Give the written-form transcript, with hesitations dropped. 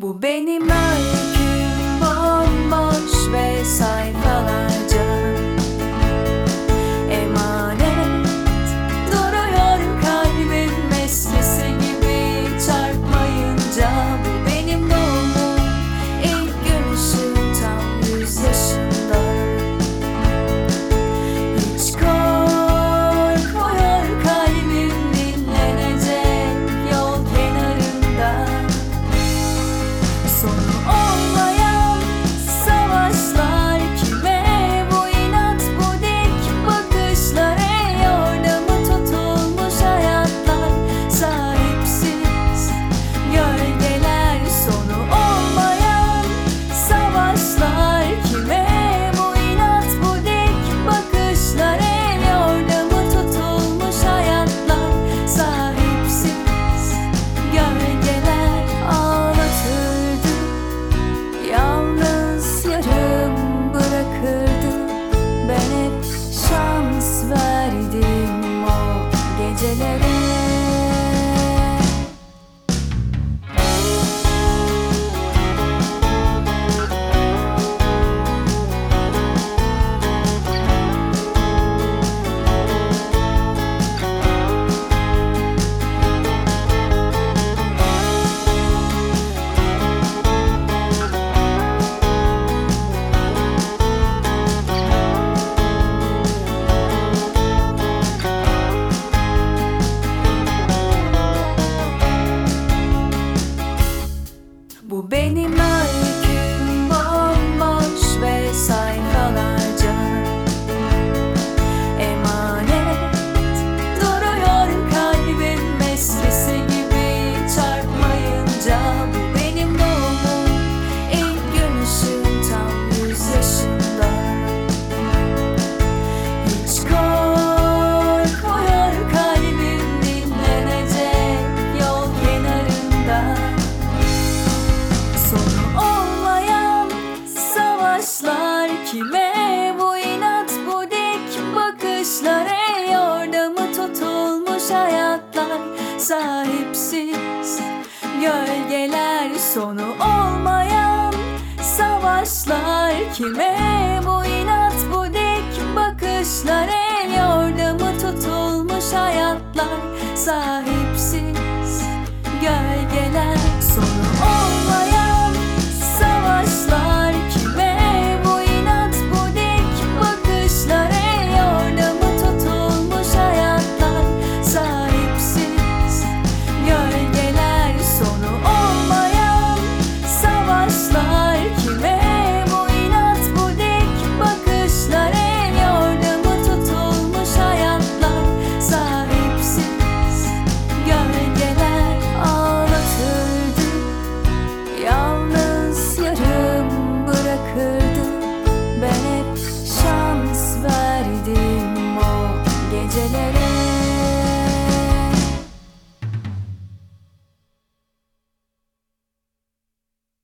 Bu benim öyküm, bomboş ve sayfalarca emanet duruyor kalbim, meslesi gibi çarpmayınca. Bu benim doğumum, ilk gün ışığı tam 100 yaşında. Hiç korkmuyor kalbim, dinlenecek yol kenarında. Sonu olmayan savaşlar, kime bu inat, bu dik bakışlar? Ey orada mı tutulmuş hayatlar, sahipsiz gölgeler. Sonu olmayan savaşlar, kime bu inat, bu dik bakışlar? Ey orada mı tutulmuş hayatlar, sahipsiz gölgeler. Ağlatırdı, yalnız yarım bırakırdı. Ben hep şans verdim o gecelere. Bu benim öyküm, bomboş ve sayfalarca emanet duruyor kalbim, meslesi gibi çarpmayınca. Bu benim doğumum, ilk gün ışığım tam 100 yaşında. Hiç korkmuyor kalbim, dinlenecek yol kenarında. Sonu olmayan savaşlar, kime bu inat, bu dik bakışlar? Ey orada mı tutulmuş hayatlar, sahipsiz gölgeler. Sonu olmayan savaşlar, kime bu inat, bu dik bakışlar? Ey orada mı tutulmuş hayatlar, sahipsiz gölgeler. Sonu olmayan savaşlar, kime bu inat, bu dik bakışlar? Ey orada mı tutulmuş hayatlar, sahipsiz gölgeler. Sonu olmayan savaşlar, kime bu inat, bu dik bakışlar? Ey orada mı tutulmuş hayatlar, sahipsiz gölgeler. Ağlatırdı, yalnız yarım bırakırdı. Ben hep şans verdim o gecelere.